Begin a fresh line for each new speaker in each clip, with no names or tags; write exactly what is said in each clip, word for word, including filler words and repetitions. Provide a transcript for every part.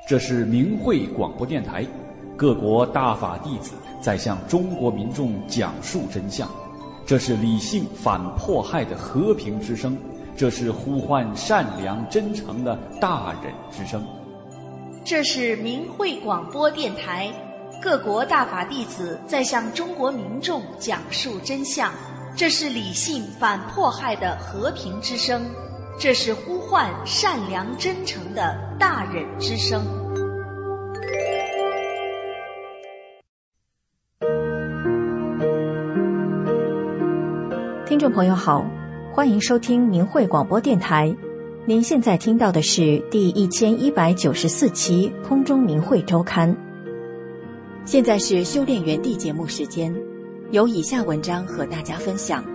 这是明慧广播电台，各国大法弟子在向中国民众讲述真相。这是理性反迫害的和平之声，这是呼唤善良真诚的大忍之声。
这是明慧广播电台，各国大法弟子在向中国民众讲述真相。这是理性反迫害的和平之声，这是呼唤善良真诚的大忍之声。
听众朋友好，欢迎收听明慧广播电台。您现在听到的是第一千一百九十四期空中明慧周刊。现在是修炼园地节目时间，有以下文章和大家分享。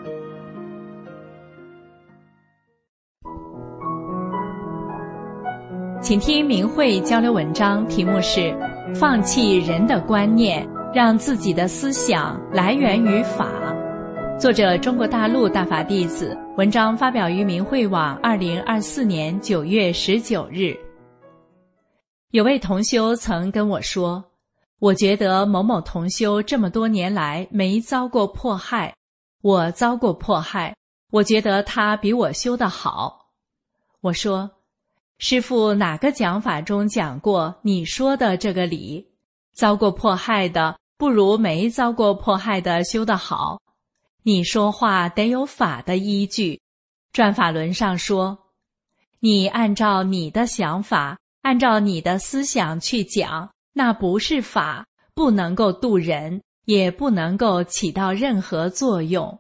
请听明慧交流文章，题目是放弃人的观念，让自己的思想来源于法。作者中国大陆大法弟子，文章发表于明慧网二零二四年九月十九日。有位同修曾跟我说，我觉得某某同修这么多年来没遭过迫害，我遭过迫害，我觉得他比我修得好。我说，师父哪个讲法中讲过你说的这个理？遭过迫害的不如没遭过迫害的修得好。你说话得有法的依据。转法轮上说，你按照你的想法，按照你的思想去讲，那不是法，不能够度人，也不能够起到任何作用。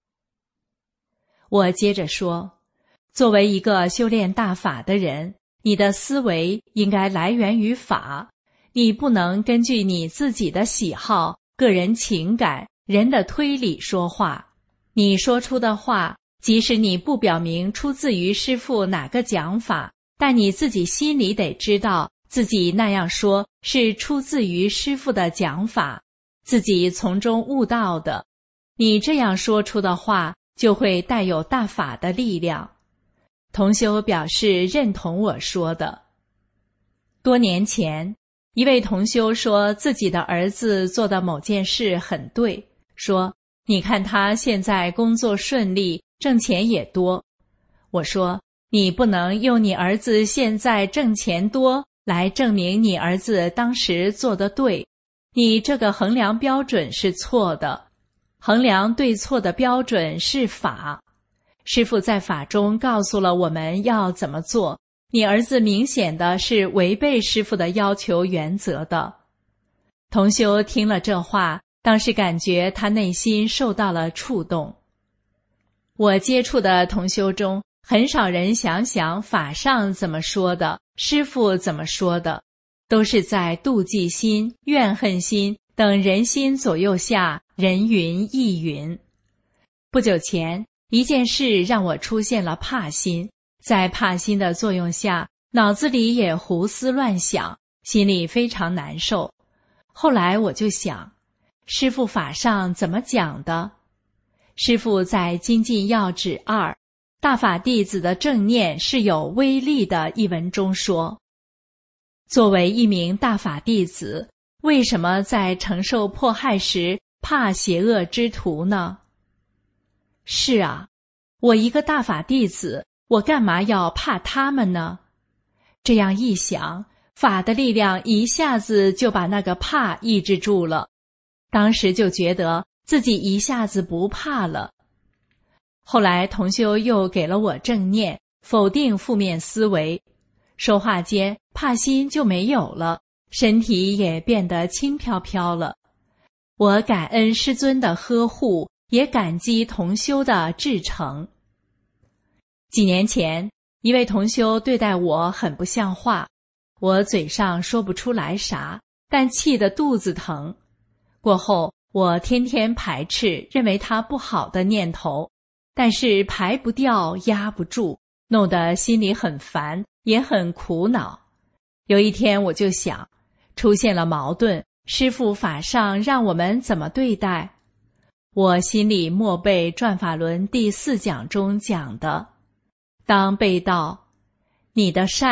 我接着说，作为一个修炼大法的人，你的思维应该来源于法，你不能根据你自己的喜好、个人情感、人的推理说话。你说出的话，即使你不表明出自于师父哪个讲法，但你自己心里得知道自己那样说是出自于师父的讲法，自己从中悟到的。你这样说出的话，就会带有大法的力量。同修表示认同我说的。多年前，一位同修说自己的儿子做的某件事很对，说你看他现在工作顺利，挣钱也多。我说，你不能用你儿子现在挣钱多来证明你儿子当时做得对，你这个衡量标准是错的，衡量对错的标准是法。师父在法中告诉了我们要怎么做，你儿子明显的是违背师父的要求原则的。同修听了这话，当时感觉他内心受到了触动。我接触的同修中，很少人想想法上怎么说的，师父怎么说的，都是在妒忌心、怨恨心等人心左右下，人云亦云。不久前，一件事让我出现了怕心，在怕心的作用下，脑子里也胡思乱想，心里非常难受。后来我就想，师父法上怎么讲的？师父在精进要旨二大法弟子的正念是有威力的一文中说，作为一名大法弟子，为什么在承受迫害时怕邪恶之徒呢？是啊，我一个大法弟子，我干嘛要怕他们呢？这样一想，法的力量一下子就把那个怕抑制住了。当时就觉得自己一下子不怕了。后来同修又给了我正念，否定负面思维，说话间怕心就没有了，身体也变得轻飘飘了。我感恩师尊的呵护，也感激同修的至诚。几年前，一位同修对待我很不像话，我嘴上说不出来啥，但气得肚子疼。过后，我天天排斥认为他不好的念头，但是排不掉，压不住，弄得心里很烦，也很苦恼。有一天我就想，出现了矛盾，师父法上让我们怎么对待？我心里默背转法轮第四讲中讲的，当背到你的善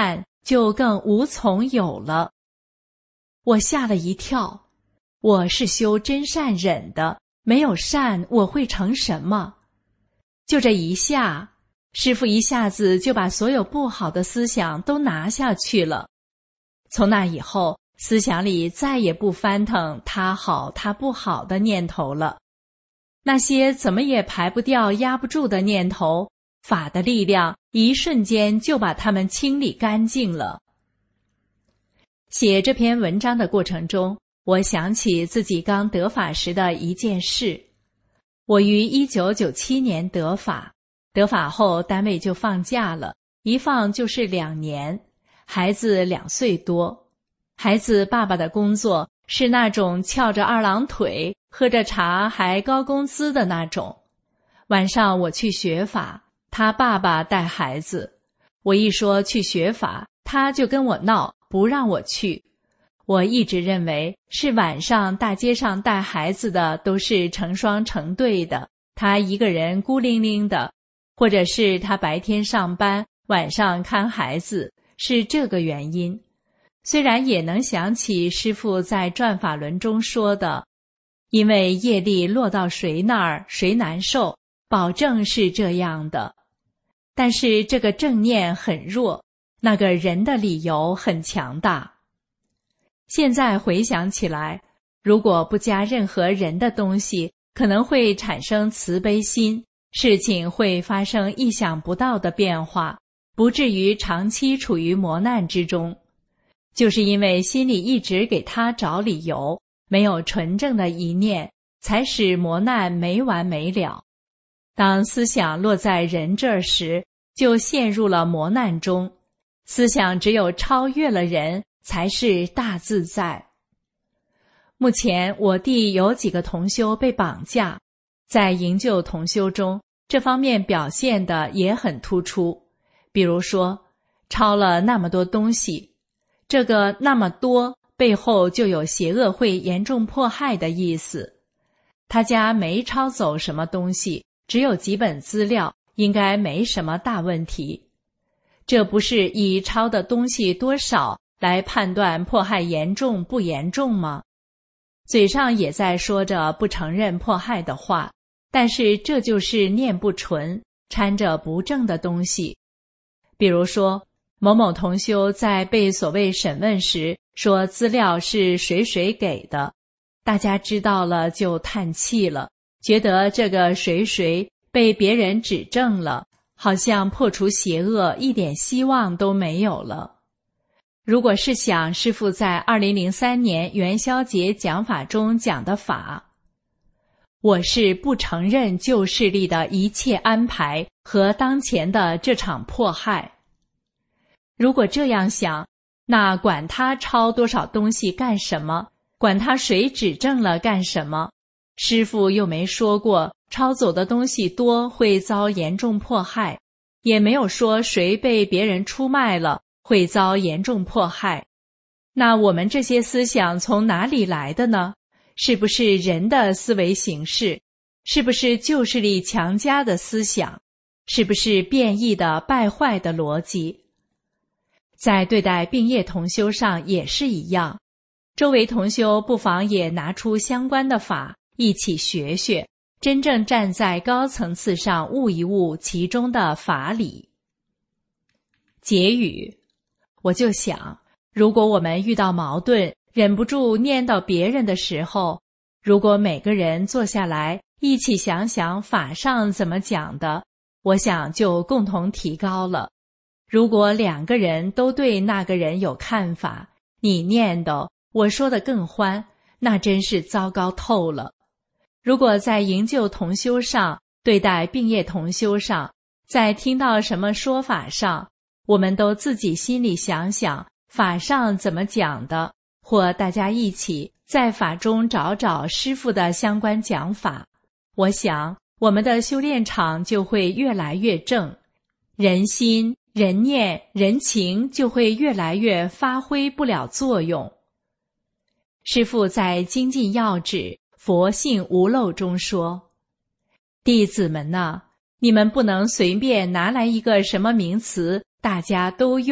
就更无从有了。我吓了一跳，我是修真善忍的，没有善我会成什么？就这一下，师父一下子就把所有不好的思想都拿下去了。从那以后，思想里再也不翻腾他好他不好的念头了。那些怎么也排不掉压不住的念头，法的力量一瞬间就把它们清理干净了。写这篇文章的过程中，我想起自己刚得法时的一件事。我于一九九七年得法，得法后单位就放假了，一放就是两年，孩子两岁多。孩子爸爸的工作是那种翘着二郎腿，喝着茶还高工资的那种。晚上我去学法，他爸爸带孩子。我一说去学法，他就跟我闹，不让我去。我一直认为是晚上大街上带孩子的都是成双成对的，他一个人孤零零的，或者是他白天上班，晚上看孩子，是这个原因。虽然也能想起师父在转法轮中说的，因为业力落到谁那儿，谁难受，保证是这样的。但是这个正念很弱，那个人的理由很强大。现在回想起来，如果不加任何人的东西，可能会产生慈悲心，事情会发生意想不到的变化，不至于长期处于磨难之中。就是因为心里一直给他找理由，没有纯正的一念，才使磨难没完没了。当思想落在人这儿时，就陷入了磨难中。思想只有超越了人，才是大自在。目前我弟有几个同修被绑架，在营救同修中，这方面表现的也很突出。比如说，抄了那么多东西，这个那么多背后就有邪恶会严重迫害的意思。他家没抄走什么东西，只有几本资料，应该没什么大问题。这不是以抄的东西多少来判断迫害严重不严重吗？嘴上也在说着不承认迫害的话，但是这就是念不纯，掺着不正的东西。比如说，某某同修在被所谓审问时，说资料是谁谁给的，大家知道了就叹气了，觉得这个谁谁被别人指证了，好像破除邪恶一点希望都没有了。如果是想师父在二零零三年元宵节讲法中讲的法，我是不承认旧势力的一切安排和当前的这场迫害。如果这样想，那管他抄多少东西干什么，管他谁指证了干什么，师父又没说过抄走的东西多会遭严重迫害，也没有说谁被别人出卖了会遭严重迫害。那我们这些思想从哪里来的呢？是不是人的思维形式？是不是旧势力强加的思想？是不是变异的败坏的逻辑？在对待病业同修上也是一样，周围同修不妨也拿出相关的法一起学学，真正站在高层次上悟一悟其中的法理。结语，我就想，如果我们遇到矛盾，忍不住念到别人的时候，如果每个人坐下来一起想想法上怎么讲的，我想就共同提高了。如果两个人都对那个人有看法，你念叨，我说的更欢，那真是糟糕透了。如果在营救同修上，对待病业同修上，在听到什么说法上，我们都自己心里想想法上怎么讲的，或大家一起在法中找找师父的相关讲法，我想我们的修炼场就会越来越正，人心、人念、人情就会越来越发挥不了作用。师父在精进要旨佛性无漏中说，弟子们呐，你们不能随便拿来一个什么名词大家都用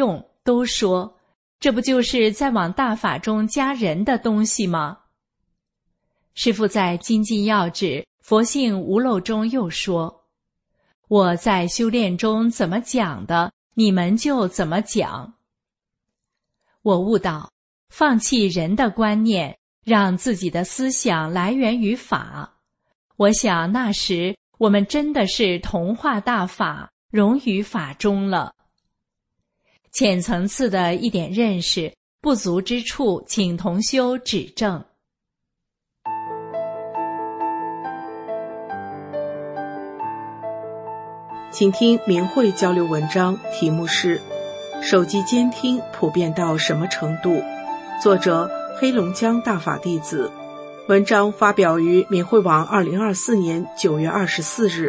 都说，这不就是在往大法中加人的东西吗？师父在精进要旨佛性无漏中又说，我在修炼中怎么讲的，你们就怎么讲。我悟到，放弃人的观念，让自己的思想来源于法。我想那时我们真的是同化大法，融于法中了。浅层次的一点认识，不足之处，请同修指正。
请听明慧交流文章，题目是手机监听普遍到什么程度？作者黑龙江大法弟子。文章发表于明慧网二零二四年九月二十四日。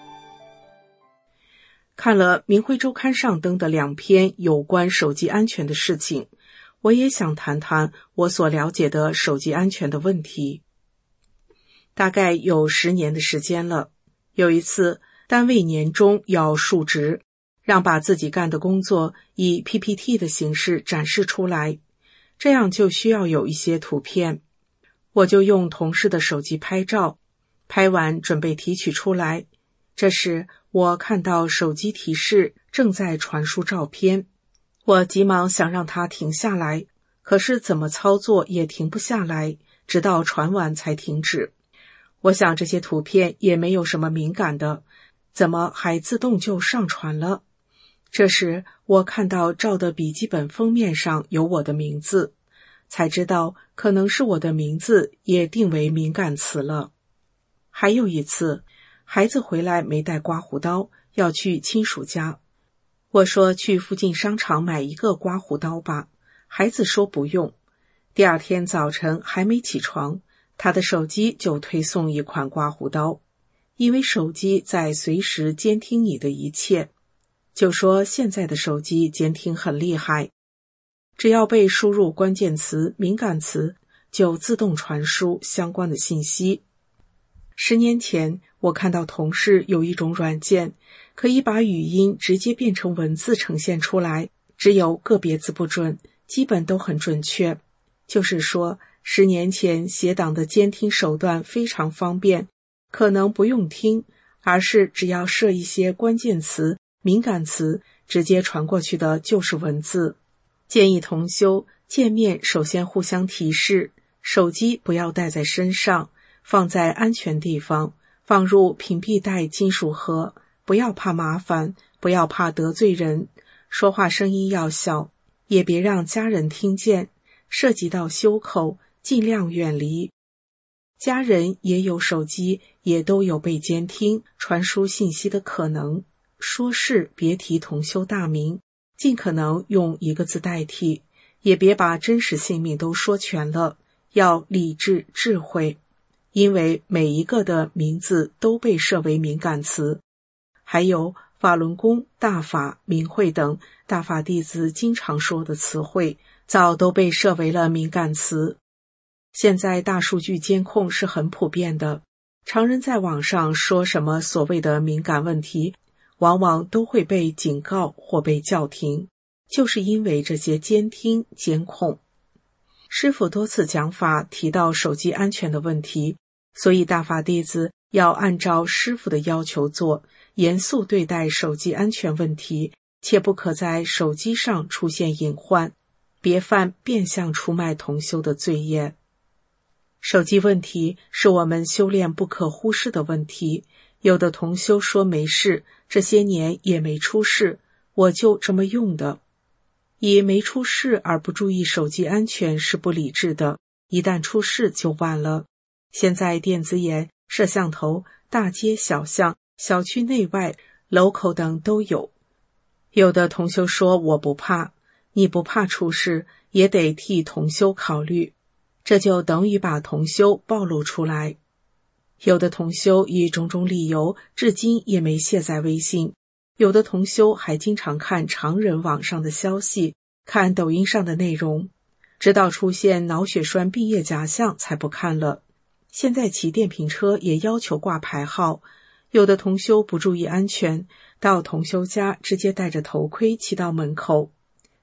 看了明慧周刊上登的两篇有关手机安全的事情，我也想谈谈我所了解的手机安全的问题。大概有十年的时间了，有一次单位年终要述职，让把自己干的工作以 P P T 的形式展示出来，这样就需要有一些图片。我就用同事的手机拍照，拍完准备提取出来。这时我看到手机提示正在传输照片，我急忙想让它停下来，可是怎么操作也停不下来，直到传完才停止。我想这些图片也没有什么敏感的，怎么还自动就上传了？这时我看到照的笔记本封面上有我的名字，才知道可能是我的名字也定为敏感词了。还有一次，孩子回来没带刮胡刀，要去亲属家。我说去附近商场买一个刮胡刀吧，孩子说不用。第二天早晨还没起床，他的手机就推送一款刮胡刀，因为手机在随时监听你的一切。就说现在的手机监听很厉害，只要被输入关键词、敏感词，就自动传输相关的信息。十年前，我看到同事有一种软件，可以把语音直接变成文字呈现出来，只有个别字不准，基本都很准确。就是说，十年前写档的监听手段非常方便，可能不用听，而是只要设一些关键词、敏感词，直接传过去的就是文字。建议同修见面首先互相提示，手机不要带在身上，放在安全地方，放入屏蔽带金属盒，不要怕麻烦，不要怕得罪人，说话声音要小，也别让家人听见，涉及到修口，尽量远离。家人也有手机，也都有被监听、传输信息的可能，说是别提同修大名，尽可能用一个字代替，也别把真实姓名都说全了，要理智智慧，因为每一个的名字都被设为敏感词。还有法轮功、大法、明慧等大法弟子经常说的词汇，早都被设为了敏感词。现在大数据监控是很普遍的，常人在网上说什么所谓的敏感问题，往往都会被警告或被叫停，就是因为这些监听监控。师父多次讲法提到手机安全的问题，所以大法弟子要按照师父的要求做，严肃对待手机安全问题，切不可在手机上出现隐患，别犯变相出卖同修的罪业。手机问题是我们修炼不可忽视的问题，有的同修说没事，这些年也没出事，我就这么用的。以没出事而不注意手机安全是不理智的，一旦出事就晚了。现在电子眼、摄像头，大街小巷、小区内外、楼口等都有。有的同修说我不怕，你不怕出事，也得替同修考虑，这就等于把同修暴露出来。有的同修以种种理由至今也没卸载微信，有的同修还经常看常人网上的消息，看抖音上的内容，直到出现脑血栓病液假象才不看了。现在骑电瓶车也要求挂牌号，有的同修不注意安全，到同修家直接戴着头盔骑到门口，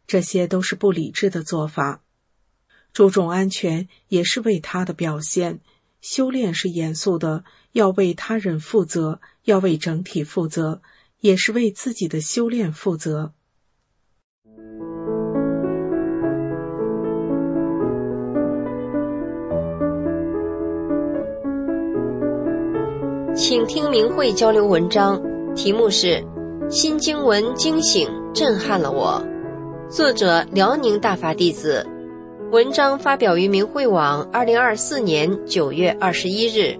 这些都是不理智的做法。注重安全也是为他的表现，修炼是严肃的，要为他人负责，要为整体负责，也是为自己的修炼负责。
请听明慧交流文章，题目是新经文惊醒震撼了我，作者辽宁大法弟子，文章发表于明慧网二零二四年九月二十一日。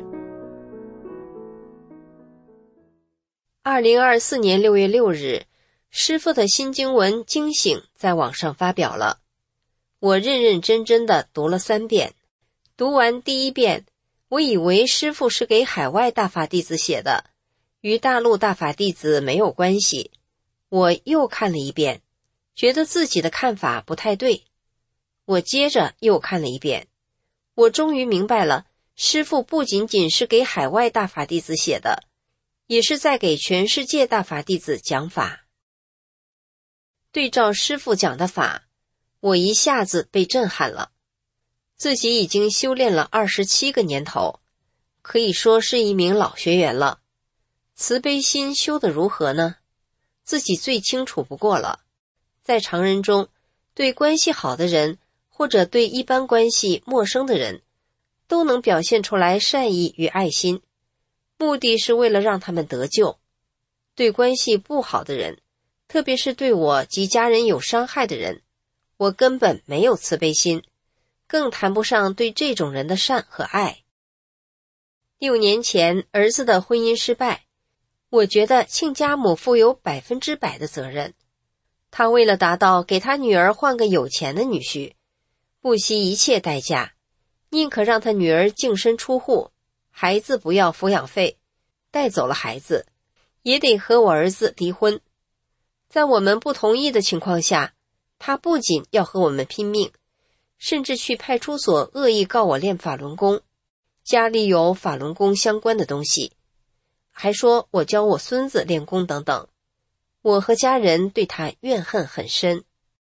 二零二四年六月六日，师父的新经文惊醒在网上发表了。我认认真真地读了三遍，读完第一遍，我以为师父是给海外大法弟子写的，与大陆大法弟子没有关系。我又看了一遍，觉得自己的看法不太对。我接着又看了一遍，我终于明白了，师父不仅仅是给海外大法弟子写的，也是在给全世界大法弟子讲法。对照师父讲的法，我一下子被震撼了。自己已经修炼了二十七个年头，可以说是一名老学员了。慈悲心修得如何呢？自己最清楚不过了。在常人中，对关系好的人，或者对一般关系陌生的人，都能表现出来善意与爱心，目的是为了让他们得救。对关系不好的人，特别是对我及家人有伤害的人，我根本没有慈悲心，更谈不上对这种人的善和爱。六年前儿子的婚姻失败，我觉得亲家母负有百分之百的责任。他为了达到给他女儿换个有钱的女婿，不惜一切代价，宁可让他女儿净身出户，孩子不要抚养费，带走了孩子，也得和我儿子离婚。在我们不同意的情况下，他不仅要和我们拼命，甚至去派出所恶意告我练法轮功，家里有法轮功相关的东西，还说我教我孙子练功等等。我和家人对他怨恨很深。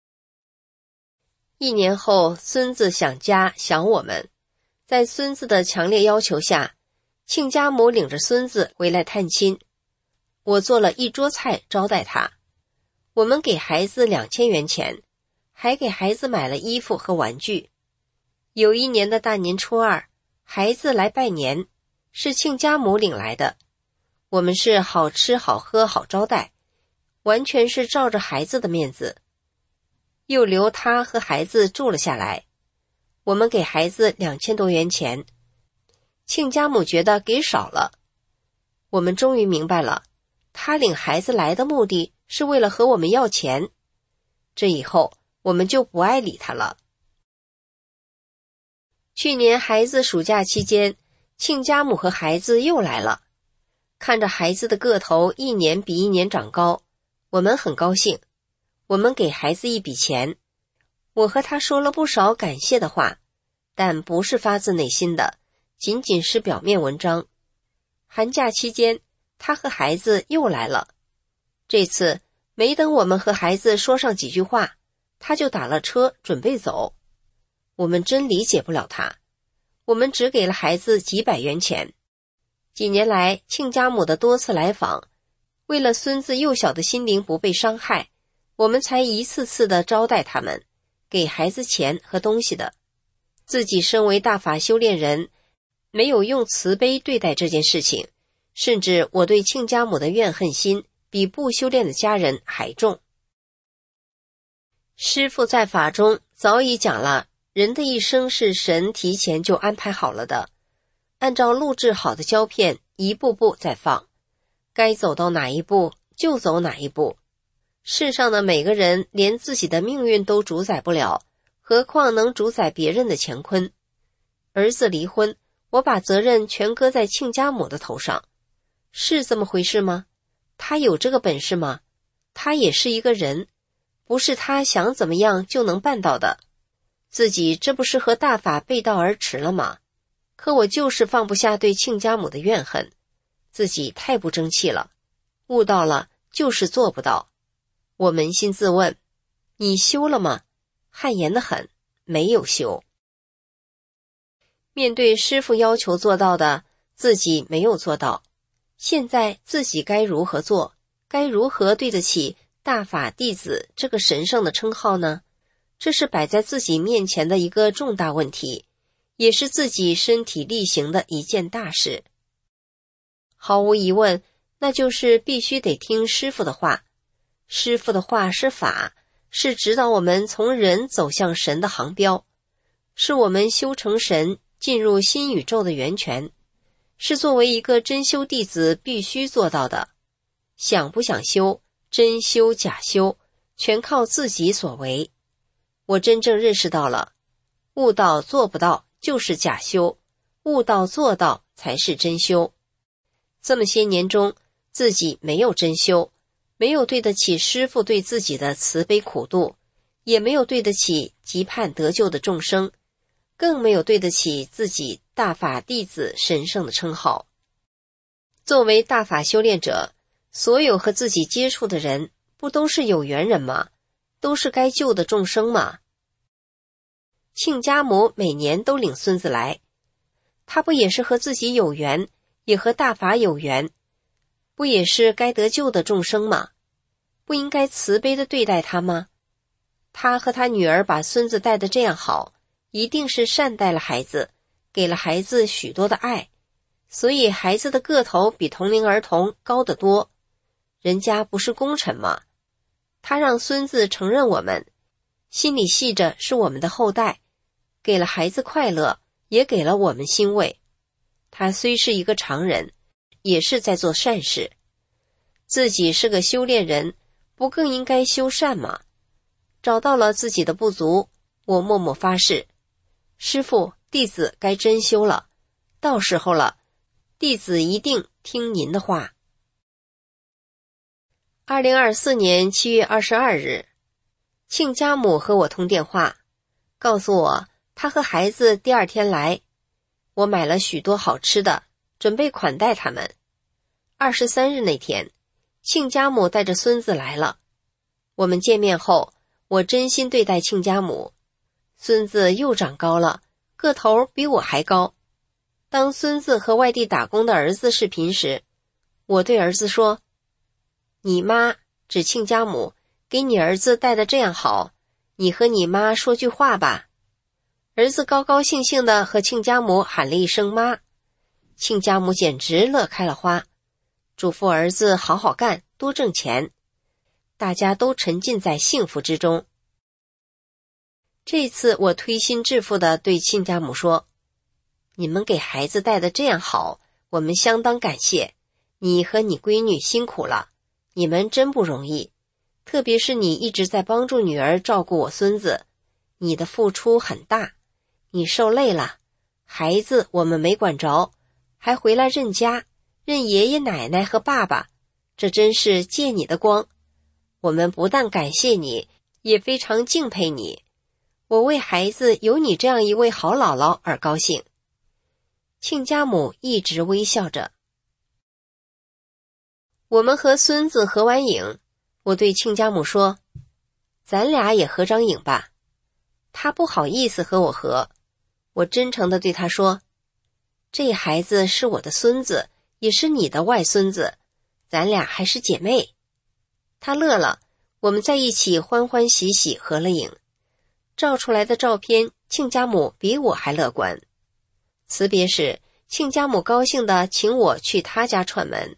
一年后，孙子想家想我们，在孙子的强烈要求下，亲家母领着孙子回来探亲。我做了一桌菜招待他，我们给孩子两千元钱，还给孩子买了衣服和玩具。有一年的大年初二，孩子来拜年，是亲家母领来的，我们是好吃好喝好招待，完全是照着孩子的面子，又留他和孩子住了下来。我们给孩子两千多元钱，亲家母觉得给少了。我们终于明白了，他领孩子来的目的是为了和我们要钱。这以后我们就不爱理他了。去年孩子暑假期间，亲家母和孩子又来了，看着孩子的个头一年比一年长高，我们很高兴。我们给孩子一笔钱，我和他说了不少感谢的话，但不是发自内心的，仅仅是表面文章。寒假期间，他和孩子又来了，这次没等我们和孩子说上几句话，他就打了车准备走。我们真理解不了他，我们只给了孩子几百元钱。几年来，亲家母的多次来访，为了孙子幼小的心灵不被伤害，我们才一次次的招待他们，给孩子钱和东西的。自己身为大法修炼人，没有用慈悲对待这件事情，甚至我对亲家母的怨恨心比不修炼的家人还重。师父在法中早已讲了，人的一生是神提前就安排好了的，按照录制好的胶片一步步在放，该走到哪一步就走哪一步。世上的每个人连自己的命运都主宰不了，何况能主宰别人的乾坤。儿子离婚，我把责任全搁在亲家母的头上，是这么回事吗？他有这个本事吗？他也是一个人，不是他想怎么样就能办到的。自己这不是和大法背道而驰了吗？可我就是放不下对亲家母的怨恨，自己太不争气了，悟到了就是做不到。我扪心自问， 你修了吗？汗颜得很，没有修。面对师父要求做到的，自己没有做到，现在自己该如何做？该如何对得起大法弟子这个神圣的称号呢？这是摆在自己面前的一个重大问题，也是自己身体力行的一件大事。毫无疑问，那就是必须得听师父的话。师父的话是法，是指导我们从人走向神的航标，是我们修成神进入新宇宙的源泉，是作为一个真修弟子必须做到的。想不想修，真修假修，全靠自己所为。我真正认识到了，悟道做不到就是假修，悟道做到才是真修。这么些年中，自己没有真修，没有对得起师父对自己的慈悲苦度，也没有对得起急盼得救的众生，更没有对得起自己大法弟子神圣的称号。作为大法修炼者，所有和自己接触的人，不都是有缘人吗？都是该救的众生吗？亲家母每年都领孙子来，他不也是和自己有缘，也和大法有缘，不也是该得救的众生吗？不应该慈悲地对待他吗？他和他女儿把孙子带得这样好，一定是善待了孩子，给了孩子许多的爱，所以孩子的个头比同龄儿童高得多。人家不是功臣吗？他让孙子承认我们，心里系着是我们的后代，给了孩子快乐，也给了我们欣慰。他虽是一个常人，也是在做善事。自己是个修炼人，不更应该修善吗？找到了自己的不足，我默默发誓，师父，弟子该真修了，到时候了，弟子一定听您的话。二零二四年七月二十二日，亲家母和我通电话，告诉我她和孩子第二天来，我买了许多好吃的，准备款待他们。二十三日那天，亲家母带着孙子来了。我们见面后，我真心对待亲家母。孙子又长高了，个头比我还高。当孙子和外地打工的儿子视频时，我对儿子说，你妈，指亲家母，给你儿子带的这样好，你和你妈说句话吧。儿子高高兴兴地和亲家母喊了一声妈，亲家母简直乐开了花，嘱咐儿子好好干，多挣钱。大家都沉浸在幸福之中。这次我推心置腹地对亲家母说，你们给孩子带的这样好，我们相当感谢，你和你闺女辛苦了，你们真不容易，特别是你一直在帮助女儿照顾我孙子，你的付出很大，你受累了，孩子我们没管着，还回来认家，认爷爷奶奶和爸爸，这真是借你的光。我们不但感谢你，也非常敬佩你。我为孩子有你这样一位好姥姥而高兴。亲家母一直微笑着。我们和孙子合完影，我对亲家母说，咱俩也合张影吧。他不好意思和我合，我真诚地对他说，这孩子是我的孙子，也是你的外孙子，咱俩还是姐妹。他乐了，我们在一起欢欢喜喜合了影。照出来的照片，亲家母比我还乐观。辞别时，亲家母高兴地请我去他家串门。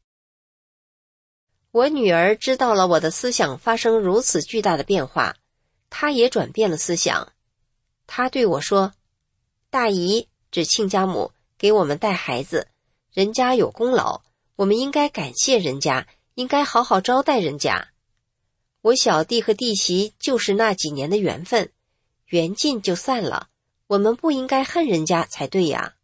我女儿知道了我的思想发生如此巨大的变化，她也转变了思想。她对我说，大姨，指亲家母，给我们带孩子，人家有功劳，我们应该感谢人家，应该好好招待人家。我小弟和弟媳就是那几年的缘分，缘尽就散了，我们不应该恨人家才对呀。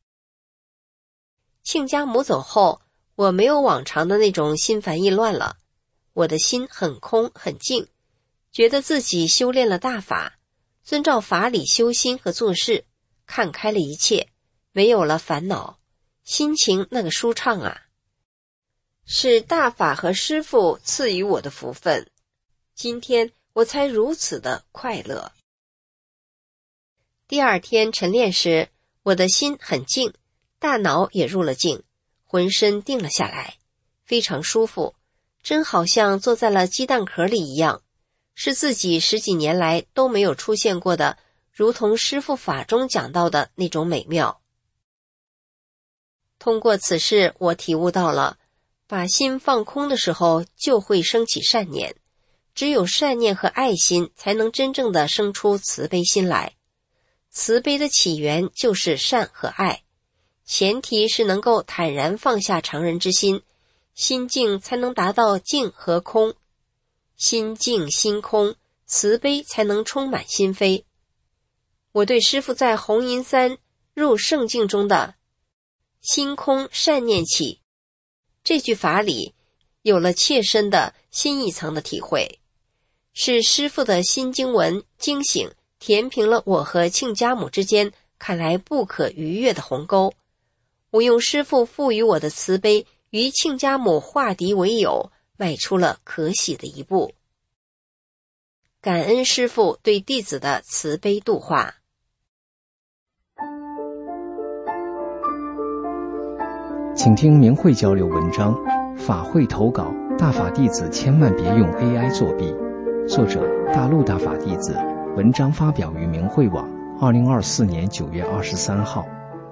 亲家母走后，我没有往常的那种心烦意乱了，我的心很空很静，觉得自己修炼了大法，遵照法理修心和做事，看开了一切，没有了烦恼，心情那个舒畅啊。是大法和师父赐予我的福分。今天我才如此的快乐。第二天晨练时，我的心很静，大脑也入了静，浑身定了下来，非常舒服，真好像坐在了鸡蛋壳里一样，是自己十几年来都没有出现过的，如同师父法中讲到的那种美妙。通过此事，我体悟到了，把心放空的时候就会升起善念，只有善念和爱心才能真正的生出慈悲心来。慈悲的起源就是善和爱，前提是能够坦然放下常人之心，心静才能达到静和空，心静心空，慈悲才能充满心扉。我对师父在红银山入圣境中的心空善念起这句法理有了切身的新一层的体会，是师父的心经文惊醒填平了我和亲家母之间看来不可逾越的鸿沟。我用师父赋予我的慈悲与亲家母化敌为友，迈出了可喜的一步。感恩师父对弟子的慈悲度化。
请听明慧交流文章，法会投稿，大法弟子千万别用 A I 作弊。作者：大陆大法弟子，文章发表于明慧网，二零二四年九月二十三号。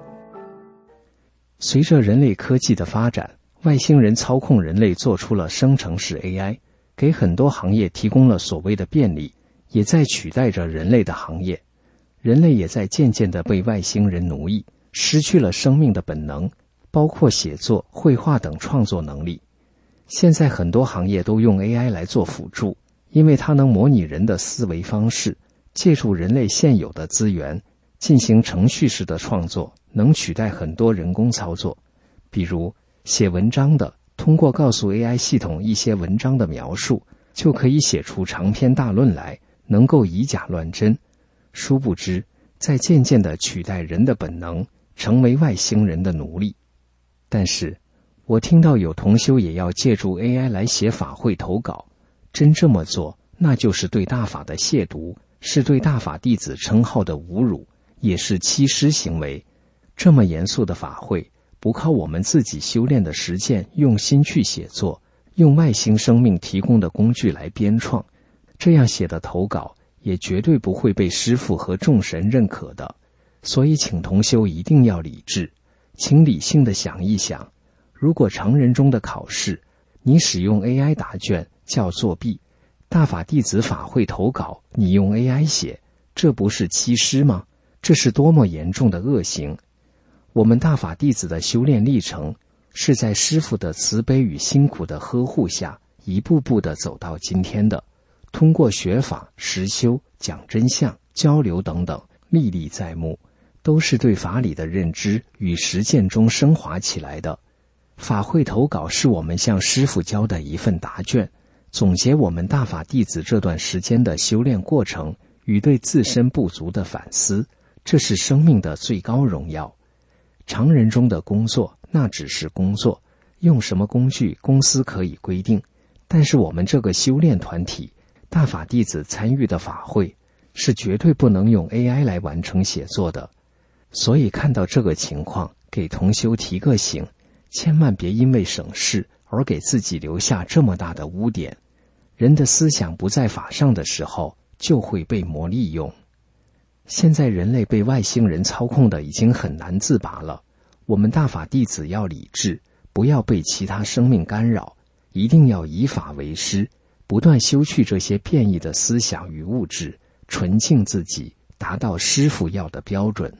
随着人类科技的发展，外星人操控人类做出了生成式 A I， 给很多行业提供了所谓的便利，也在取代着人类的行业。人类也在渐渐地被外星人奴役，失去了生命的本能，包括写作、绘画等创作能力。现在很多行业都用 A I 来做辅助，因为它能模拟人的思维方式，借助人类现有的资源进行程序式的创作，能取代很多人工操作。比如写文章的，通过告诉 A I 系统一些文章的描述，就可以写出长篇大论来，能够以假乱真。殊不知，在渐渐地取代人的本能，成为外星人的奴隶。但是我听到有同修也要借助 A I 来写法会投稿，真这么做，那就是对大法的亵渎，是对大法弟子称号的侮辱，也是欺师行为。这么严肃的法会，不靠我们自己修炼的实践用心去写作，用外星生命提供的工具来编创，这样写的投稿也绝对不会被师父和众神认可的。所以请同修一定要理智，请理性地想一想，如果常人中的考试你使用 A I 答卷叫作弊，大法弟子法会投稿你用 A I 写，这不是欺师吗？这是多么严重的恶行。我们大法弟子的修炼历程是在师父的慈悲与辛苦的呵护下一步步地走到今天的，通过学法、实修、讲真相、交流等等，历历在目，都是对法理的认知与实践中升华起来的。法会投稿是我们向师父交的一份答卷，总结我们大法弟子这段时间的修炼过程与对自身不足的反思，这是生命的最高荣耀。常人中的工作那只是工作，用什么工具公司可以规定，但是我们这个修炼团体大法弟子参与的法会是绝对不能用 A I 来完成写作的。所以看到这个情况，给同修提个醒，千万别因为省事而给自己留下这么大的污点。人的思想不在法上的时候，就会被魔利用。现在人类被外星人操控的已经很难自拔了，我们大法弟子要理智，不要被其他生命干扰，一定要以法为师，不断修去这些变异的思想与物质，纯净自己，达到师父要的标准。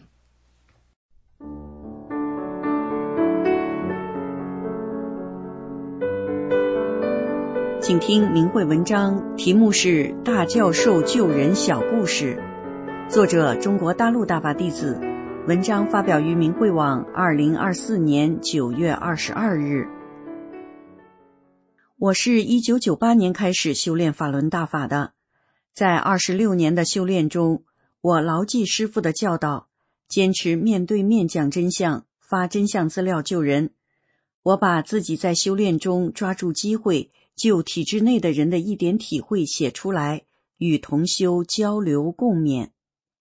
请听明慧文章，题目是《大教授救人小故事》，作者中国大陆大法弟子，文章发表于明慧网二零二四年九月二十二日。我是一九九八年开始修炼法轮大法的，在二十六年的修炼中，我牢记师父的教导，坚持面对面讲真相，发真相资料救人。我把自己在修炼中抓住机会救体制内的人的一点体会写出来， 与同修交流共勉。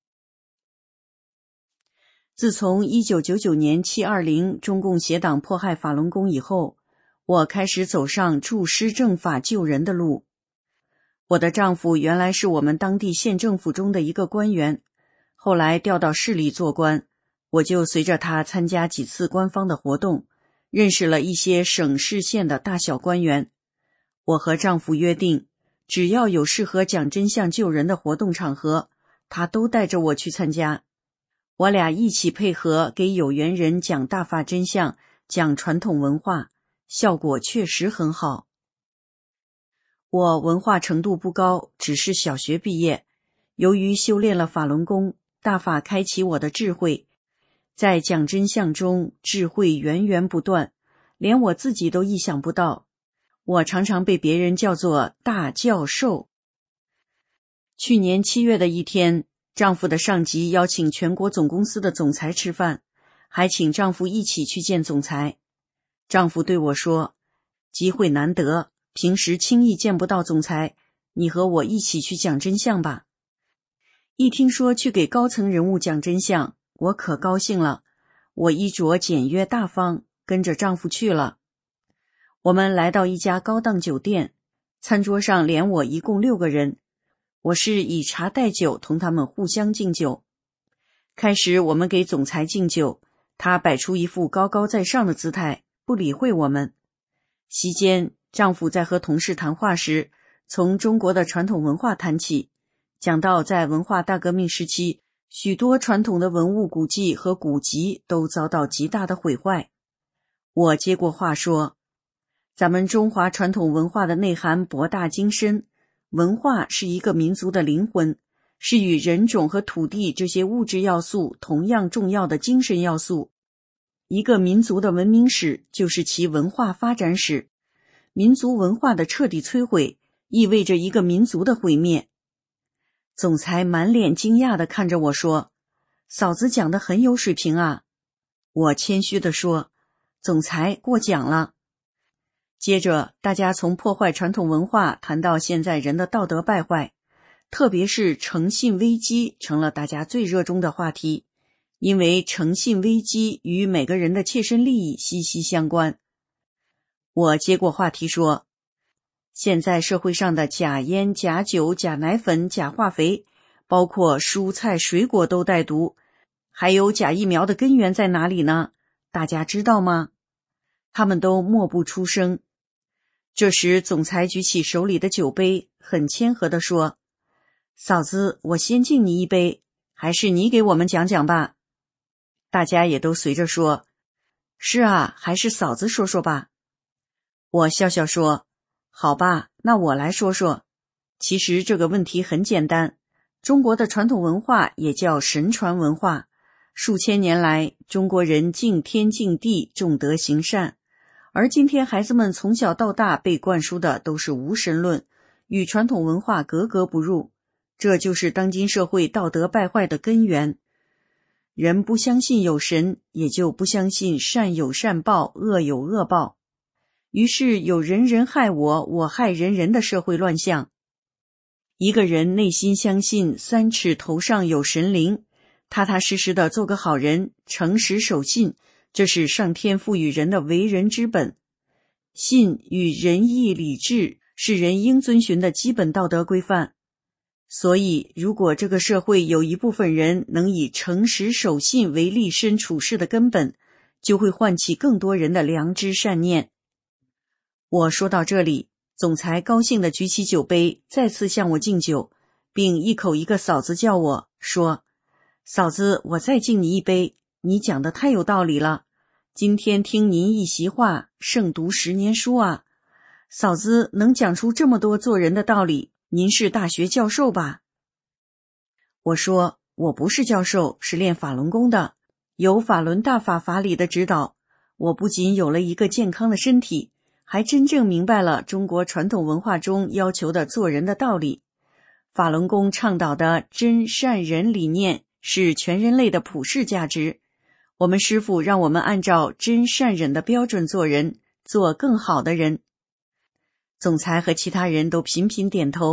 自从一九九九年七二零中共邪党迫害法轮功以后，我开始走上助师正法救人的路。我的丈夫原来是我们当地县政府中的一个官员，后来调到市里做官，我就随着他参加几次官方的活动，认识了一些省市县的大小官员。我和丈夫约定，只要有适合讲真相救人的活动场合，他都带着我去参加。我俩一起配合给有缘人讲大法真相，讲传统文化，效果确实很好。我文化程度不高，只是小学毕业，由于修炼了法轮功，大法开启我的智慧，在讲真相中智慧源源不断，连我自己都意想不到。我常常被别人叫做大教授。去年七月的一天，丈夫的上级邀请全国总公司的总裁吃饭，还请丈夫一起去见总裁。丈夫对我说，机会难得，平时轻易见不到总裁，你和我一起去讲真相吧。一听说去给高层人物讲真相，我可高兴了。我衣着简约大方，跟着丈夫去了。我们来到一家高档酒店，餐桌上连我一共六个人，我是以茶代酒，同他们互相敬酒。开始我们给总裁敬酒，他摆出一副高高在上的姿态，不理会我们。席间，丈夫在和同事谈话时，从中国的传统文化谈起，讲到在文化大革命时期，许多传统的文物古迹和古籍都遭到极大的毁坏。我接过话说，咱们中华传统文化的内涵博大精深，文化是一个民族的灵魂，是与人种和土地这些物质要素同样重要的精神要素。一个民族的文明史就是其文化发展史，民族文化的彻底摧毁意味着一个民族的毁灭。总裁满脸惊讶地看着我说，嫂子讲得很有水平啊。我谦虚地说，总裁过奖了。接着大家从破坏传统文化谈到现在人的道德败坏，特别是诚信危机成了大家最热衷的话题，因为诚信危机与每个人的切身利益息息相关。我接过话题说，现在社会上的假烟、假酒、假奶粉、假化肥，包括蔬菜水果都带毒，还有假疫苗的根源在哪里呢？大家知道吗？他们都默不出声。这时总裁举起手里的酒杯，很谦和地说，嫂子，我先敬你一杯，还是你给我们讲讲吧。大家也都随着说，是啊，还是嫂子说说吧。我笑笑说，好吧，那我来说说。其实这个问题很简单，中国的传统文化也叫神传文化，数千年来中国人敬天敬地，重德行善，而今天孩子们从小到大被灌输的都是无神论，与传统文化格格不入，这就是当今社会道德败坏的根源。人不相信有神，也就不相信善有善报，恶有恶报，于是有人人害我，我害人人的社会乱象。一个人内心相信三尺头上有神灵，踏踏实实的做个好人，诚实守信，这是上天赋予人的为人之本。信与仁义礼智是人应遵循的基本道德规范。所以如果这个社会有一部分人能以诚实守信为立身处世的根本，就会唤起更多人的良知善念。我说到这里，总裁高兴地举起酒杯，再次向我敬酒，并一口一个嫂子叫我，说，嫂子，我再敬你一杯，你讲得太有道理了，今天听您一席话，胜读十年书啊。嫂子能讲出这么多做人的道理，您是大学教授吧？我说，我不是教授，是练法轮功的，有法轮大法法理的指导，我不仅有了一个健康的身体，还真正明白了中国传统文化中要求的做人的道理。法轮功倡导的真善忍理念是全人类的普世价值，我们师父让我们按照真善忍的标准做人，做更好的人。总裁和其他人都频频点头，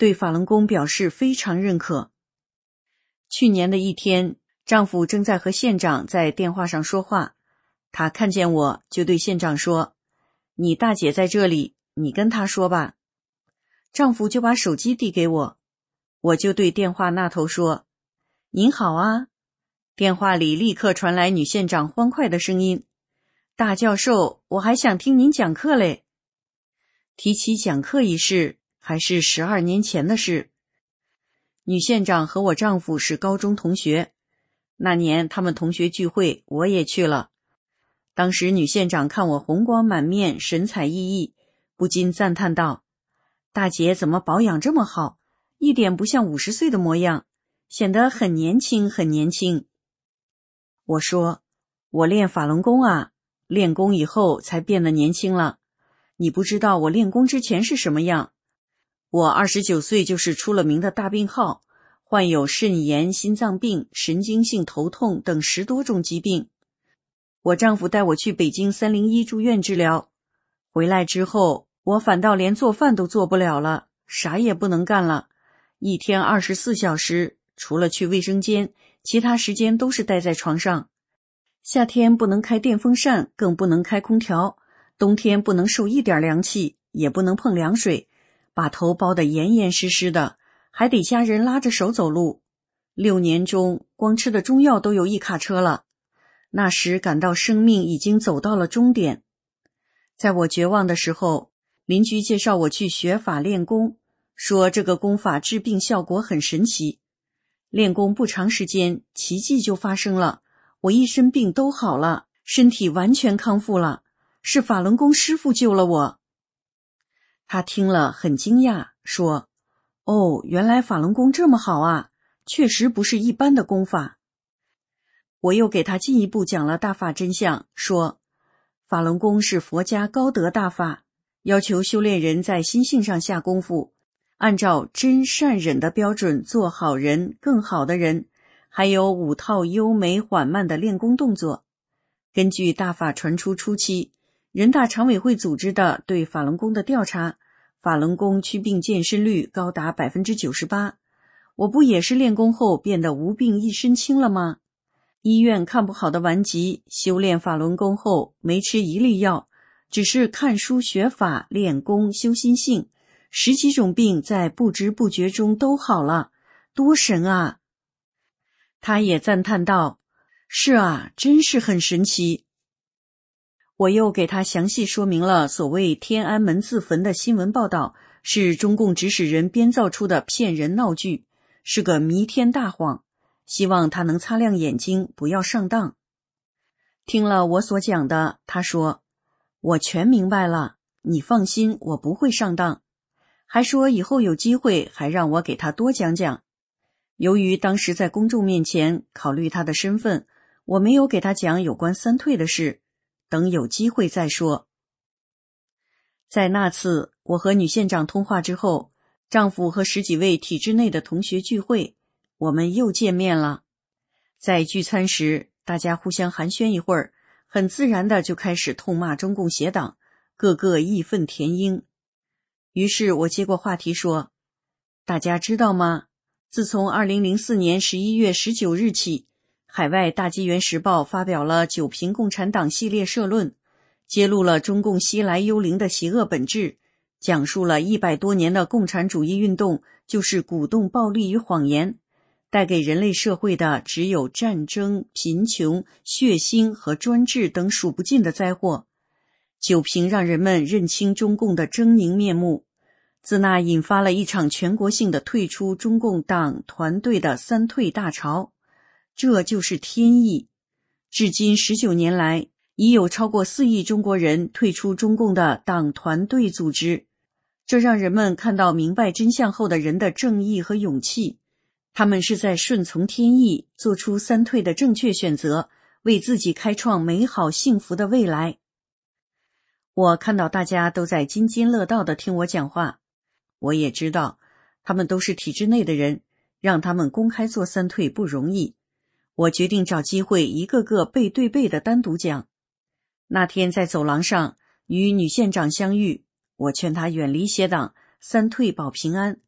对法轮功表示非常认可。去年的一天，丈夫正在和县长在电话上说话，他看见我就对县长说：“你大姐在这里，你跟她说吧。”丈夫就把手机递给我，我就对电话那头说：“您好啊。”电话里立刻传来女县长欢快的声音：“大教授，我还想听您讲课嘞。”提起讲课一事，还是十二年前的事。女县长和我丈夫是高中同学，那年他们同学聚会，我也去了。当时女县长看我红光满面，神采奕奕，不禁赞叹道：“大姐怎么保养这么好，一点不像五十岁的模样，显得很年轻很年轻。”我说：“我练法轮功啊，练功以后才变得年轻了。你不知道我练功之前是什么样。我二十九岁就是出了名的大病号，患有肾炎、心脏病、神经性头痛等十多种疾病。我丈夫带我去北京三零一住院治疗，回来之后，我反倒连做饭都做不了了，啥也不能干了，一天二十四小时，除了去卫生间，其他时间都是待在床上。夏天不能开电风扇，更不能开空调，冬天不能受一点凉气，也不能碰凉水，把头包得严严实实的，还得家人拉着手走路。六年中，光吃的中药都有一卡车了。那时感到生命已经走到了终点。在我绝望的时候，邻居介绍我去学法练功，说这个功法治病效果很神奇。练功不长时间，奇迹就发生了，我一身病都好了，身体完全康复了，是法轮功师父救了我。他听了很惊讶，说：“哦，原来法轮功这么好啊，确实不是一般的功法。”我又给他进一步讲了大法真相，说法轮功是佛家高德大法，要求修炼人在心性上下功夫，按照真善忍的标准做好人，更好的人，还有五套优美缓慢的练功动作。根据大法传出初期，人大常委会组织的对法轮功的调查，法轮功祛病健身率高达 百分之九十八。 我不也是练功后变得无病一身轻了吗？医院看不好的顽疾，修炼法轮功后没吃一粒药，只是看书学法练功修心性，十几种病在不知不觉中都好了，多神啊！他也赞叹道：“是啊，真是很神奇。”我又给他详细说明了所谓天安门自焚的新闻报道是中共指使人编造出的骗人闹剧，是个弥天大谎，希望他能擦亮眼睛，不要上当。听了我所讲的，他说：“我全明白了，你放心，我不会上当。”还说以后有机会还让我给他多讲讲。由于当时在公众面前，考虑他的身份，我没有给他讲有关三退的事，等有机会再说。在那次我和女县长通话之后，丈夫和十几位体制内的同学聚会，我们又见面了。在聚餐时，大家互相寒暄一会儿，很自然的就开始痛骂中共邪党，个个义愤填膺。于是我接过话题说：“大家知道吗？自从二零零四年十一月十九日起，海外大纪元时报发表了九评共产党系列社论，揭露了中共西来幽灵的邪恶本质，讲述了一百多年的共产主义运动就是鼓动暴力与谎言，带给人类社会的只有战争、贫穷、血腥和专制等数不尽的灾祸。九评让人们认清中共的狰狞面目，自那引发了一场全国性的退出中共党团队的三退大潮。这就是天意。至今十九年来，已有超过四亿中国人退出中共的党团队组织，这让人们看到明白真相后的人的正义和勇气。他们是在顺从天意，做出三退的正确选择，为自己开创美好幸福的未来。我看到大家都在津津乐道地听我讲话，我也知道他们都是体制内的人，让他们公开做三退不容易。我决定找机会一个个背对背的单独讲。那天在走廊上与女县长相遇，我劝她远离邪党，三退保平安。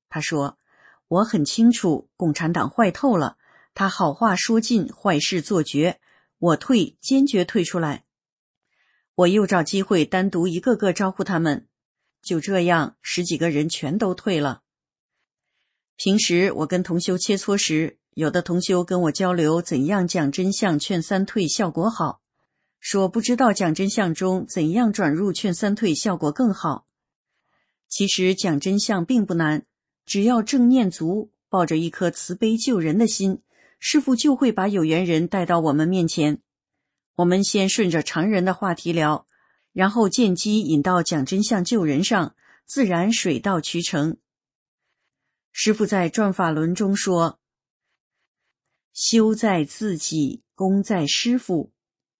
他说，我很清楚共产党坏透了，他好话说尽，坏事做绝，我退，坚决退出来。我又找机会单独一个个招呼他们，就这样十几个人全都退了。平时我跟同修切磋时，有的同修跟我交流怎样讲真相劝三退效果好，说不知道讲真相中怎样转入劝三退效果更好。其实讲真相并不难，只要正念足，抱着一颗慈悲救人的心，师父就会把有缘人带到我们面前。我们先顺着常人的话题聊，然后见机引到讲真相救人上，自然水到渠成。师父在转法轮中说，修在自己，功在师父。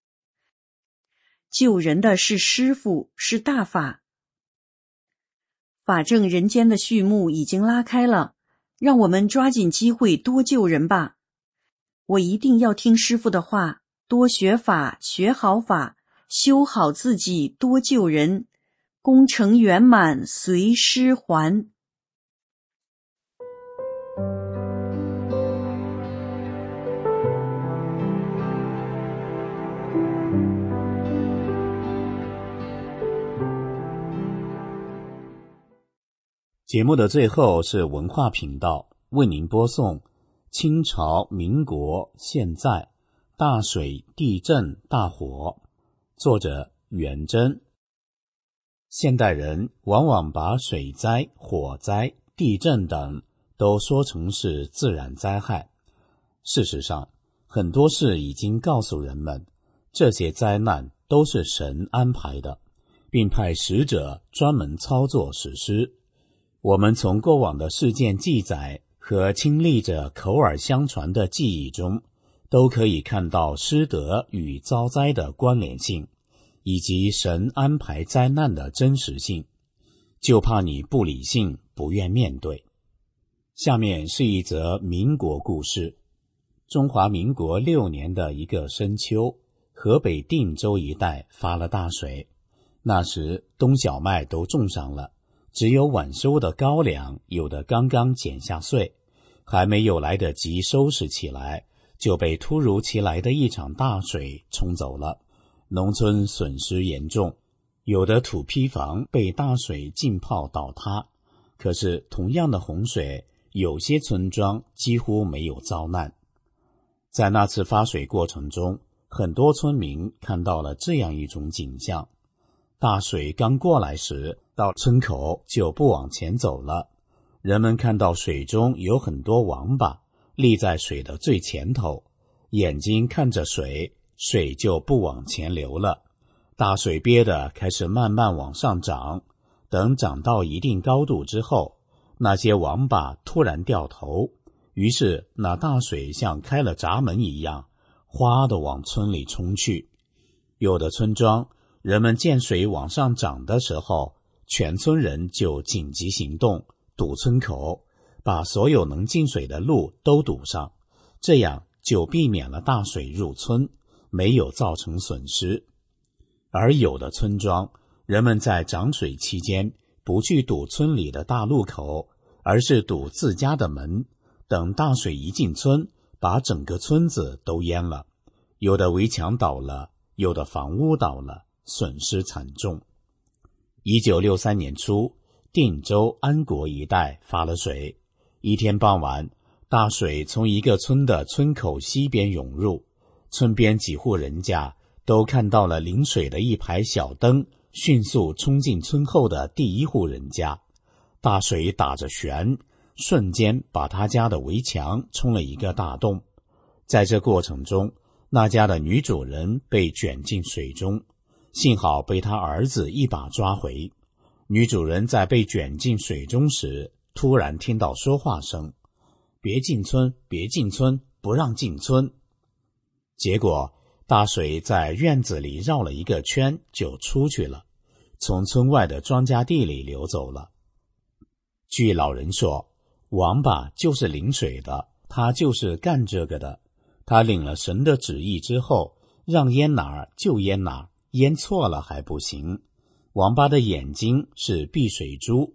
救人的是师父，是大法。法正人间的序幕已经拉开了，让我们抓紧机会多救人吧。我一定要听师父的话，多学法，学好法，修好自己，多救人，功成圆满随师还。
节目的最后是文化频道为您播送清朝民国现在大水地震大火，作者元贞。现代人往往把水灾、火灾、地震等都说成是自然灾害。事实上，很多事已经告诉人们，这些灾难都是神安排的，并派使者专门操作实施。我们从过往的事件记载和亲历者口耳相传的记忆中，都可以看到失德与遭灾的关联性，以及神安排灾难的真实性，就怕你不理性，不愿面对。下面是一则民国故事。中华民国六年的一个深秋，河北定州一带发了大水，那时冬小麦都种上了，只有晚收的高粱有的刚刚剪下穗，还没有来得及收拾起来，就被突如其来的一场大水冲走了。农村损失严重，有的土坯房被大水浸泡倒塌。可是同样的洪水，有些村庄几乎没有遭难。在那次发水过程中，很多村民看到了这样一种景象：大水刚过来时，到村口就不往前走了。人们看到水中有很多王八立在水的最前头，眼睛看着水，水就不往前流了。大水憋得开始慢慢往上涨，等涨到一定高度之后，那些王八突然掉头，于是那大水像开了闸门一样，哗地往村里冲去。有的村庄，人们见水往上涨的时候，全村人就紧急行动，堵村口，把所有能进水的路都堵上，这样就避免了大水入村，没有造成损失。而有的村庄，人们在涨水期间不去堵村里的大路口，而是堵自家的门，等大水一进村，把整个村子都淹了，有的围墙倒了，有的房屋倒了，损失惨重。一九六三年初，定州安国一带发了水，一天傍晚，大水从一个村的村口西边涌入，村边几户人家都看到了临水的一排小灯迅速冲进村后的第一户人家。大水打着旋，瞬间把他家的围墙冲了一个大洞。在这过程中，那家的女主人被卷进水中，幸好被他儿子一把抓回。女主人在被卷进水中时，突然听到说话声：别进村，别进村，不让进村。结果大水在院子里绕了一个圈就出去了，从村外的庄稼地里流走了。据老人说，王八就是领水的，他就是干这个的。他领了神的旨意之后，让淹哪儿就淹哪儿，淹错了还不行。王八的眼睛是避水珠，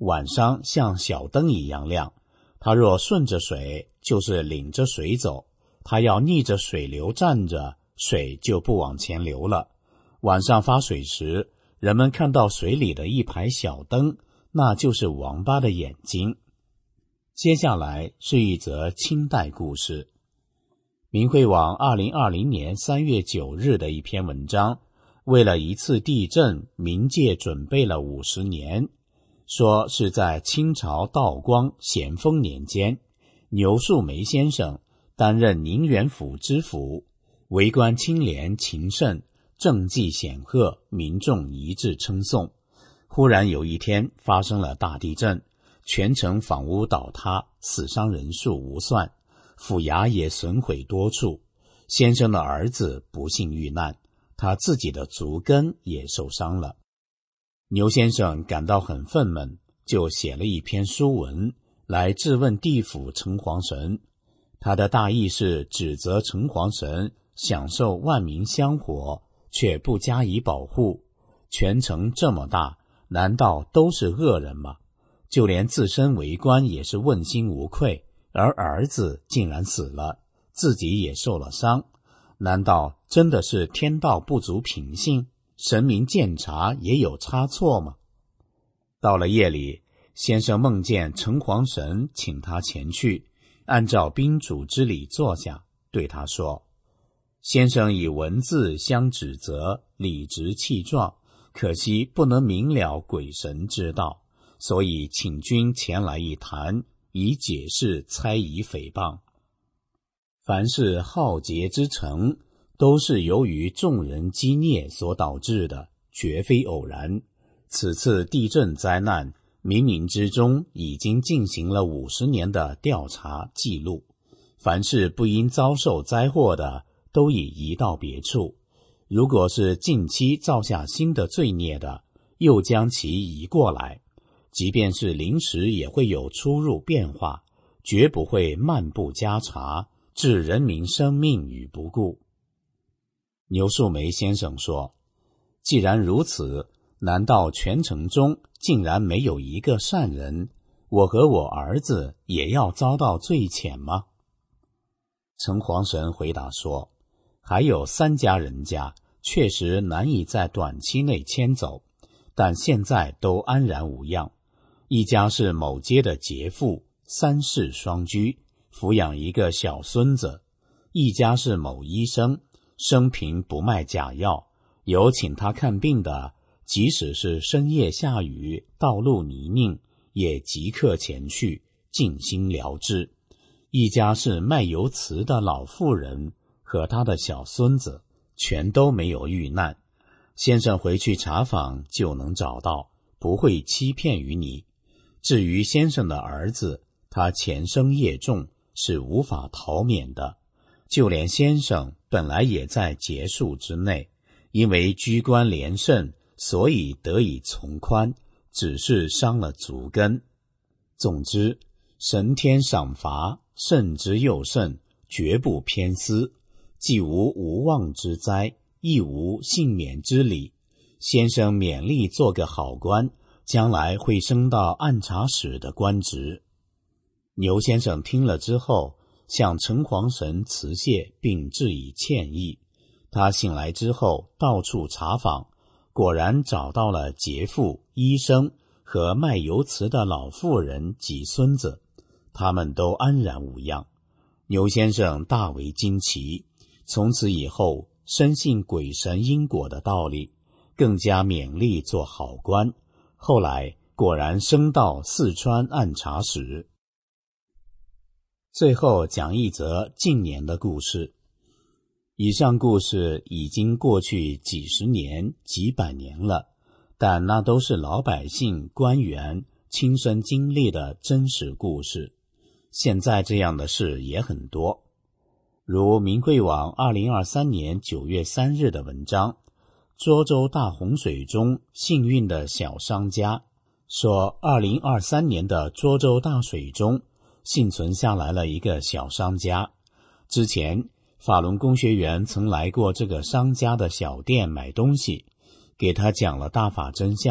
晚上像小灯一样亮。他若顺着水，就是领着水走；他要逆着水流站着，水就不往前流了。晚上发水时，人们看到水里的一排小灯，那就是王八的眼睛。接下来是一则清代故事。明慧网二零二零年三月九日的一篇文章，为了一次地震，冥界准备了五十年，说是在清朝道光咸丰年间，牛树梅先生担任宁远府知府，为官清廉勤慎，政绩显赫，民众一致称颂。忽然有一天发生了大地震，全城房屋倒塌，死伤人数无算，府衙也损毁多处。先生的儿子不幸遇难，他自己的足跟也受伤了。牛先生感到很愤懑，就写了一篇书文来质问地府城隍神。他的大意是指责城隍神享受万民香火，却不加以保护。全城这么大，难道都是恶人吗？就连自身为官也是问心无愧，而儿子竟然死了，自己也受了伤，难道真的是天道不足品性，神明鉴察也有差错吗？到了夜里，先生梦见城隍神请他前去，按照宾主之礼坐下，对他说：先生以文字相指责，理直气壮，可惜不能明了鬼神之道，所以请君前来一谈，以解释猜疑诽谤。凡是浩劫之成，都是由于众人积孽所导致的，绝非偶然。此次地震灾难，冥冥之中已经进行了五十年的调查记录，凡是不应遭受灾祸的，都已移到别处。如果是近期造下新的罪孽的，又将其移过来。即便是临时也会有出入变化，绝不会漫不加查，置人民生命于不顾。牛树梅先生说，既然如此，难道全城中竟然没有一个善人？我和我儿子也要遭到罪谴吗？城隍神回答说，还有三家人家确实难以在短期内迁走，但现在都安然无恙。一家是某街的杰父，三世双居，抚养一个小孙子；一家是某医生，生平不卖假药，有请他看病的，即使是深夜下雨，道路泥泞，也即刻前去，尽心疗治；一家是卖油瓷的老妇人和他的小孙子，全都没有遇难。先生回去查访就能找到，不会欺骗于你。至于先生的儿子，他前生业重，是无法逃免的。就连先生本来也在劫数之内，因为居官廉慎，所以得以从宽，只是伤了足根。总之，神天赏罚，慎之又慎，绝不偏私，既无无妄之灾，亦无幸免之理。先生勉力做个好官，将来会升到按察使的官职。牛先生听了之后，向城隍神辞谢，并致以歉意。他醒来之后到处查访，果然找到了杰父、医生和卖油瓷的老妇人及孙子，他们都安然无恙。牛先生大为惊奇，从此以后深信鬼神因果的道理，更加勉力做好官。后来果然升到四川按察使。最后讲一则近年的故事。以上故事已经过去几十年、几百年了，但那都是老百姓、官员亲身经历的真实故事。现在这样的事也很多，如明慧网二零二三年九月三日的文章，涿州大洪水中幸运的小商家，说二零二三年的涿州大水中幸存下来了一个小商家。之前法轮功学员曾来过这个商家的小店买东西，给他讲了大法真相，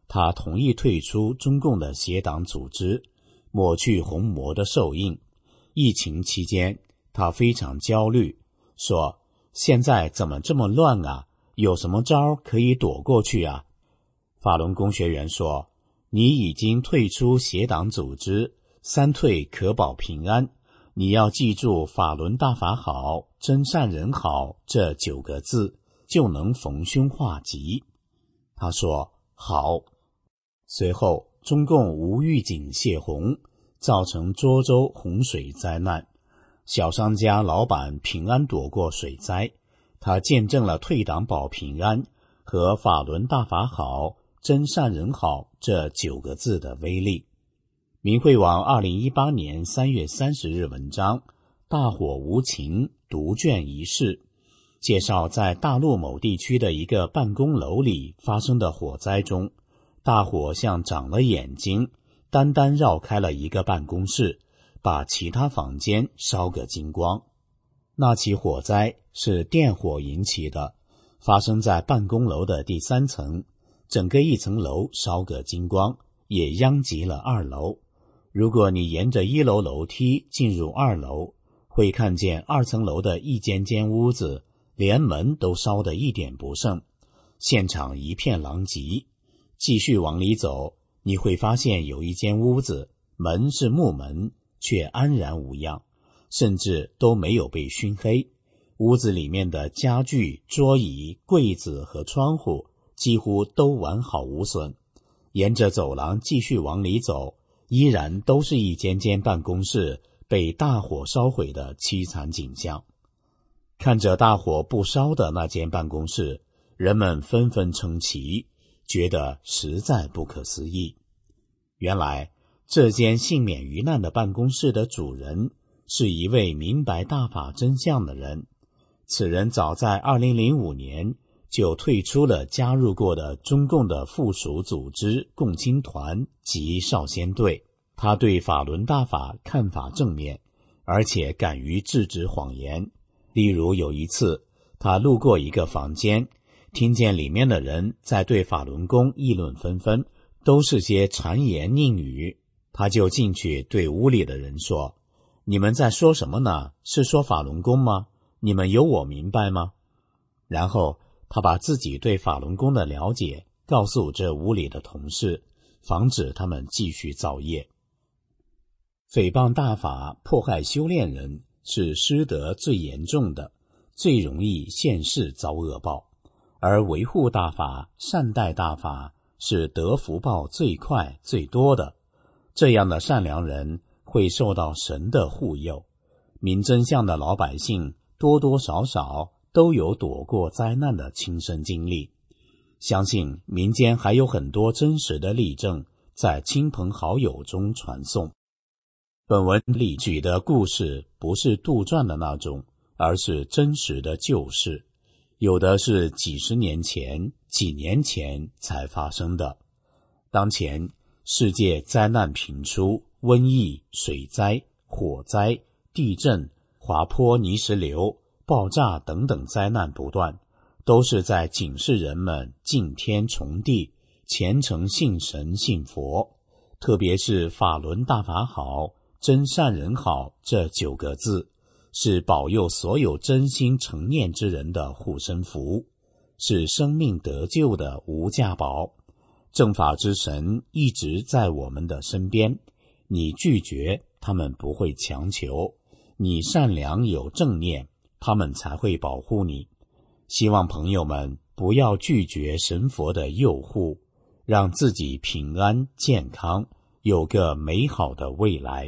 他同意退出中共的邪党组织，抹去红魔的手印。疫情期间，他非常焦虑，说现在怎么这么乱啊？有什么招可以躲过去啊？法轮功学员说，你已经退出邪党组织，三退可保平安，你要记住法轮大法好，真善人好这九个字，就能逢凶化吉。他说好。随后中共无预警泄洪，造成涿州洪水灾难，小商家老板平安躲过水灾。他见证了退党保平安和法轮大法好，真善人好这九个字的威力。明慧网二零一八年三月三十日文章，大火无情独卷一世，介绍在大陆某地区的一个办公楼里发生的火灾中，大火像长了眼睛，单单绕开了一个办公室，把其他房间烧个精光。那起火灾是电火引起的，发生在办公楼的第三层，整个一层楼烧个精光，也殃及了二楼。如果你沿着一楼楼梯进入二楼，会看见二层楼的一间间屋子，连门都烧得一点不剩，现场一片狼藉。继续往里走，你会发现有一间屋子，门是木门，却安然无恙，甚至都没有被熏黑。屋子里面的家具、桌椅、柜子和窗户几乎都完好无损。沿着走廊继续往里走，依然都是一间间办公室被大火烧毁的凄惨景象。看着大火不烧的那间办公室，人们纷纷称奇，觉得实在不可思议。原来这间幸免于难的办公室的主人是一位明白大法真相的人。此人早在二零零五年就退出了加入过的中共的附属组织共青团及少先队。他对法轮大法看法正面，而且敢于制止谎言。例如有一次，他路过一个房间，听见里面的人在对法轮功议论纷纷，都是些谗言佞语。他就进去对屋里的人说，你们在说什么呢？是说法轮功吗？你们有我明白吗？然后他把自己对法轮功的了解告诉这屋里的同事，防止他们继续造业。诽谤大法、迫害修炼人是失德最严重的，最容易现世遭恶报，而维护大法、善待大法是得福报最快最多的。这样的善良人会受到神的护佑。明真相的老百姓多多少少都有躲过灾难的亲身经历，相信民间还有很多真实的例证在亲朋好友中传颂。本文里举的故事不是杜撰的那种，而是真实的旧事，有的是几十年前、几年前才发生的。当前世界灾难频出，瘟疫、水灾、火灾、地震、滑坡、泥石流、爆炸等等灾难不断，都是在警示人们敬天崇地，虔诚信神信佛。特别是法轮大法好，真善人好这九个字，是保佑所有真心诚念之人的护身符，是生命得救的无价宝。正法之神一直在我们的身边，你拒绝，他们不会强求；你善良有正念，他们才会保护你。希望朋友们不要拒绝神佛的诱护，让自己平安健康，有个美好的未来。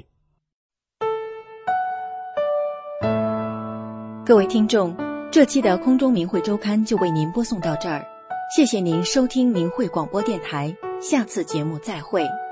各位听众，这期的空中明慧周刊就为您播送到这儿，谢谢您收听明慧广播电台，下次节目再会。